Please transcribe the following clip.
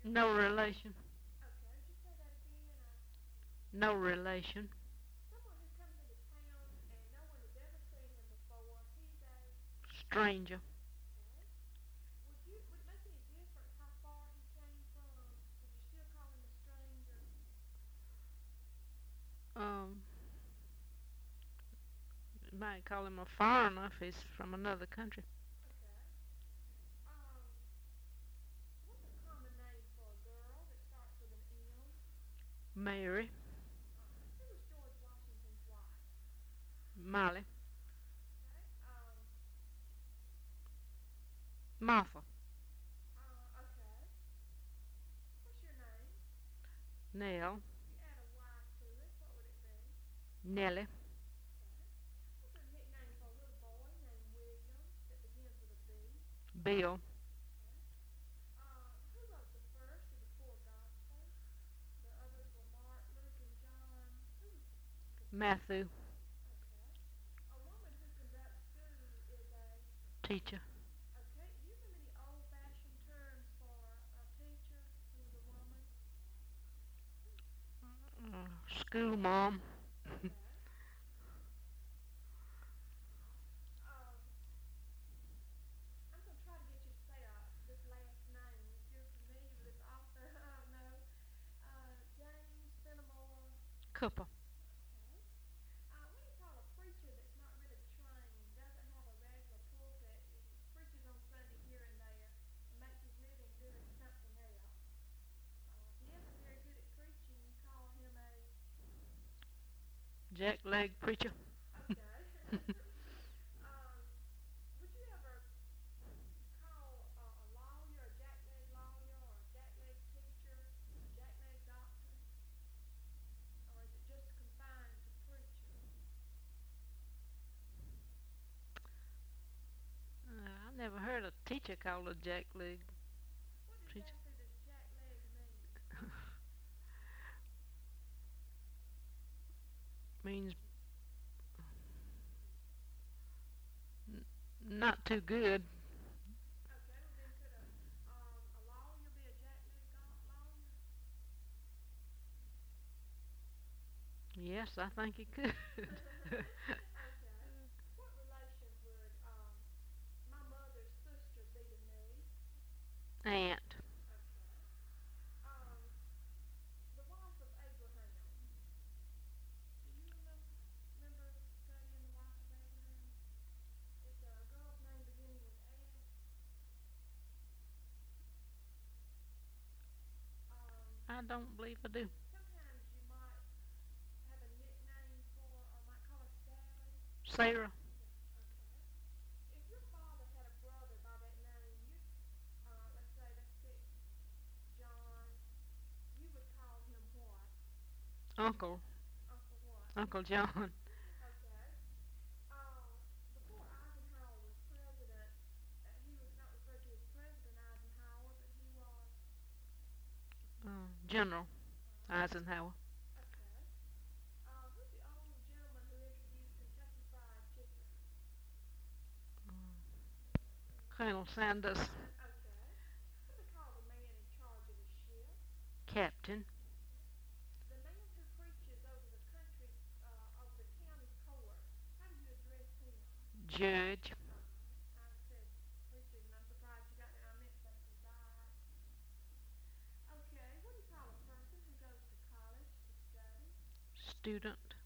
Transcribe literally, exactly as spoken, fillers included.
No relation. Okay, would you say that again? I, No relation. someone who comes into town and no one has ever seen him before. He's a Stranger. okay. Would you would it make any difference how far he came from? Would you still call him a stranger? Um, you might call him a foreigner if he's from another country. Okay. Um, what's a common name for a girl that starts with an M? Mary. Uh, who was George Washington's wife? Molly. Okay. Um, Martha. uh, okay. What's your name? Nell. If you add a Y to it, what would it be? Nellie. Okay. What's a nickname for a little boy named William that begins with a B? Bill. Okay. Uh, who wrote the first of the four Gospels? The others were Mark, Luke, and John. Who was the, the first? Matthew. Okay. A woman who conducts school is a. Teacher. Okay. Do you know any old-fashioned terms for a teacher who was a woman? Uh, school mom. Okay. Um, I'm going to try to get you to say uh, this last name. If you're familiar with this author, I don't know. Uh, James Fenimore. Cooper. Okay. Uh, what do you call a preacher that's not really trained, doesn't have a regular pulpit, he preaches on Sunday here and there, and makes his living doing something else? Uh, if he isn't very good at preaching, you call him a Jackleg preacher. okay. um, would you ever call uh, a lawyer a jackleg lawyer or a jackleg teacher, a jackleg doctor, or is it just confined to preachers? Uh, I never heard a teacher called a jackleg What preacher. exactly does jackleg mean? Means n- not too good. Okay, well then could a um, a lawyer be a jackleg go- lawyer? Yes, I think he could. Okay. What relation would um, my mother's sister be to me? Aunt. Okay. Um, the wife of Abraham. Do you remember remember studying the wife of Abraham? It's a girl's name beginning with S. Um, I don't believe I do. sometimes you might have a nickname for, or might call her Sally. Sarah. Okay. If your father had a brother by that name, you, uh, let's say, let's pick John, you would call him what? Uncle. Uncle what? Uncle John. Okay. Uh, before Eisenhower was president, uh, he was not referred to as President Eisenhower, but he was. Uh, General Uh, Eisenhower. okay. Uh, who's the old gentleman who introduced Kentucky Fried Chicken? Colonel Sanders. Okay. What do they call the man in charge of the ship? Captain. The man who preaches over the country, uh, over the county court. How do you address him? Judge. Uh, I said preaches, and I'm surprised you got that. I meant to say preside. Okay. What do you call a person who goes to college to study? Student.